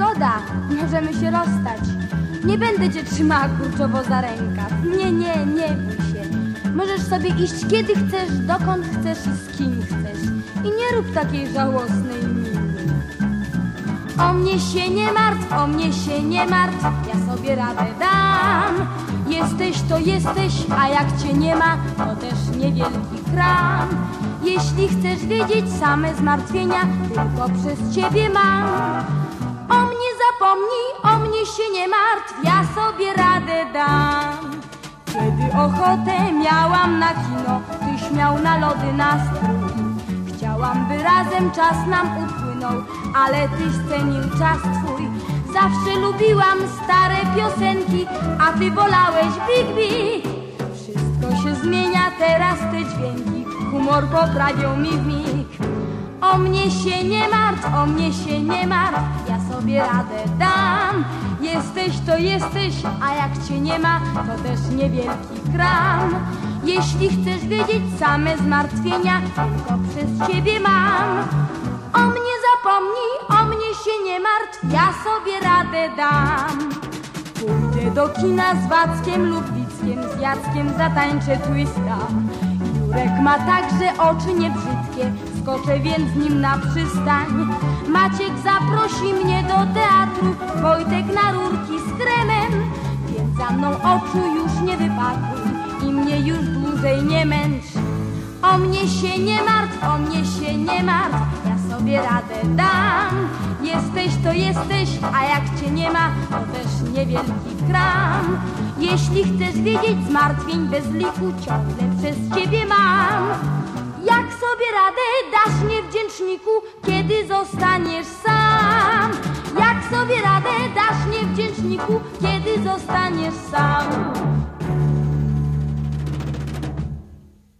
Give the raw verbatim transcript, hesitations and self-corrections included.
Zgoda, możemy się rozstać. Nie będę cię trzymała kurczowo za rękaw. Nie, nie, nie bój się. Możesz sobie iść kiedy chcesz, dokąd chcesz i z kim chcesz. I nie rób takiej żałosnej miny. O mnie się nie martw, o mnie się nie martw, ja sobie radę dam. Jesteś to jesteś, a jak cię nie ma, to też niewielki kram. Jeśli chcesz wiedzieć same zmartwienia, tylko przez ciebie mam. O mnie zapomnij, o mnie się nie martw, ja sobie radę dam. Kiedy ochotę miałam na kino, tyś miał na lody nastrój. Chciałam, by razem czas nam upłynął, ale tyś cenił czas twój. Zawsze lubiłam stare piosenki, a ty wolałeś Big Big. Wszystko się zmienia, teraz te dźwięki humor poprawią mi w mig. O mnie się nie martw, o mnie się nie martw, ja sobie radę dam. Jesteś to jesteś, a jak cię nie ma, to też niewielki kram. Jeśli chcesz wiedzieć same zmartwienia, tylko przez ciebie mam. O mnie zapomnij, o mnie się nie martw, ja sobie radę dam. Pójdę do kina z Wackiem lub Wickiem, z Jackiem zatańczę twista. Jurek ma także oczy niebrzydkie, skoczę więc z nim na przystań. Maciek zaprosi mnie do teatru, Wojtek na rurki z kremem. Więc za mną oczu już nie wypatruj i mnie już dłużej nie męcz. O mnie się nie martw, o mnie się nie martw, ja sobie radę dam. Jesteś to jesteś, a jak cię nie ma, to też niewielki kram. Jeśli chcesz wiedzieć zmartwień bez liku, ciągle przez ciebie mam. Jak sobie radę dasz niewdzięczniku, kiedy zostaniesz sam? Jak sobie radę dasz niewdzięczniku, kiedy zostaniesz sam?